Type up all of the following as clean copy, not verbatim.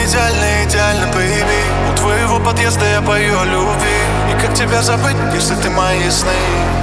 идеально, идеально, бэйби. У твоего подъезда я пою о любви. И как тебя забыть, если ты мои сны?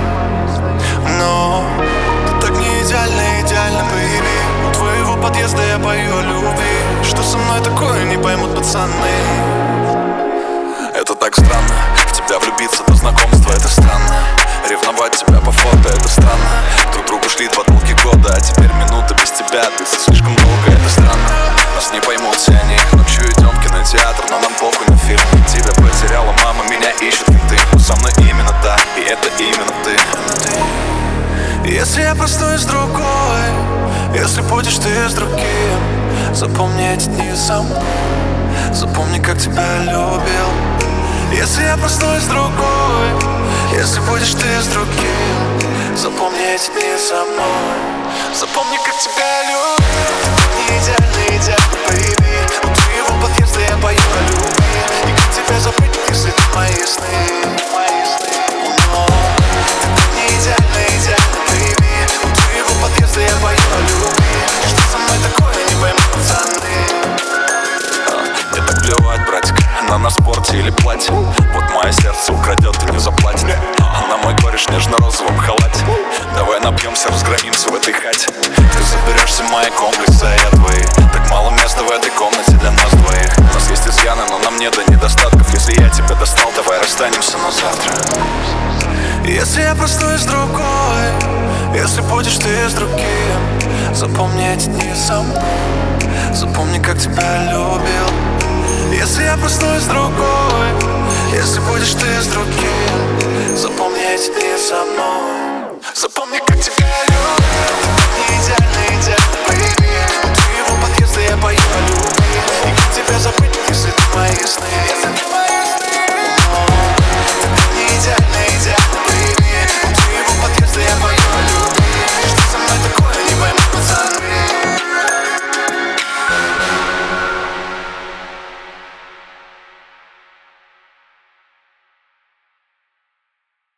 Но ты так не идеально, идеально, бэйби. У твоего подъезда я пою о любви. Что со мной такое, не поймут пацаны. Это так странно, в тебя влюбиться до знакомства, это странно. Ревновать тебя по фото, это странно. Друг другу шли 2 долгих года, а теперь минута без тебя длится слишком долго, это странно. Нас не поймут все они, ночью идем в кинотеатр, но нам похуй на фильм. Тебя потеряла мама, меня ищут менты, но со мной именно та, и это именно ты. Если я проснусь с другой, если будешь ты с другим, запомни эти дни со мной, запомни, как тебя любил. Если я проснусь с другой, если будешь ты с другим, запомни эти дни со мной, запомни, как тебя любил. Не идеально, идеально, бэйби. У твоего подъезда я пою о любви. И как тебя забыть, если ты мои сны? Но ты не идеально, идеально, бэйби. У твоего подъезда я пою о любви. Что со мной такое, не поймут пацаны. Мне так плевать, братик, на спорте или платье. Вот мое сердце украдет и не заплатит. На мой кореш в нежно-розовом халате. Давай напьемся, разгромимся в этой хате. Ты заберешься в мои комплексы, а я твои. Так мало места в этой комнате для нас двоих. У нас есть изъяны, но нам нет до недостатков. Если я тебя достал, давай расстанемся на завтра. Если я проснусь с другой, если будешь ты с другим, запомни эти дни со мной, запомни, как тебя любил. Если я проснусь с другой, если будешь ты с другим, запомни эти дни со мной, запомни, как тебя любил. Не идеально, идеально, бэйби.